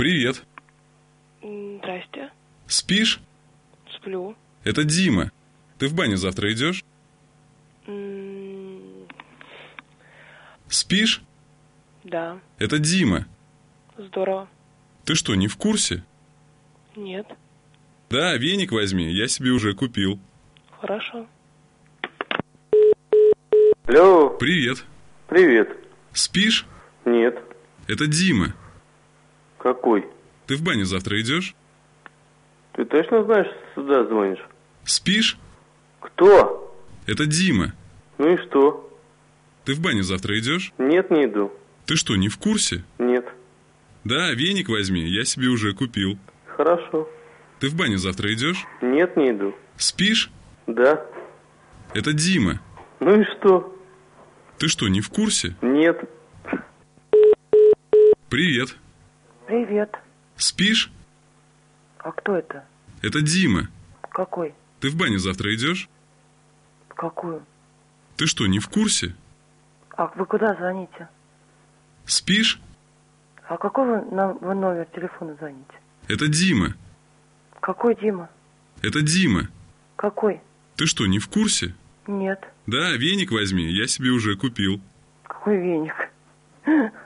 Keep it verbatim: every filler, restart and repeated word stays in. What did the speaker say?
Привет. Здрасте. Спишь? Сплю. Это Дима. Ты в баню завтра идешь? М, Спишь? Да. Это Дима. Здорово. Ты что, не в курсе? Нет. Да, веник возьми, я себе уже купил. Хорошо. Алло. Привет. Привет. Спишь? Нет. Это Дима. Какой? Ты в баню завтра идешь? Ты точно знаешь, что сюда звонишь? Спишь? Кто? Это Дима. Ну и что? Ты в баню завтра идешь? Нет, не иду. Ты что, не в курсе? Нет. Да, веник возьми, я себе уже купил. Хорошо. Ты в баню завтра идешь? Нет, не иду. Спишь? Да. Это Дима. Ну и что? Ты что, не в курсе? Нет. Привет. Привет. Спишь? А кто это? Это Дима. Какой? Ты в баню завтра идешь? Какую? Ты что, не в курсе? А вы куда звоните? Спишь? А какой вы, на, вы номер телефона звоните? Это Дима. Какой Дима? Это Дима. Какой? Ты что, не в курсе? Нет. Да, веник возьми, я себе уже купил. Какой веник?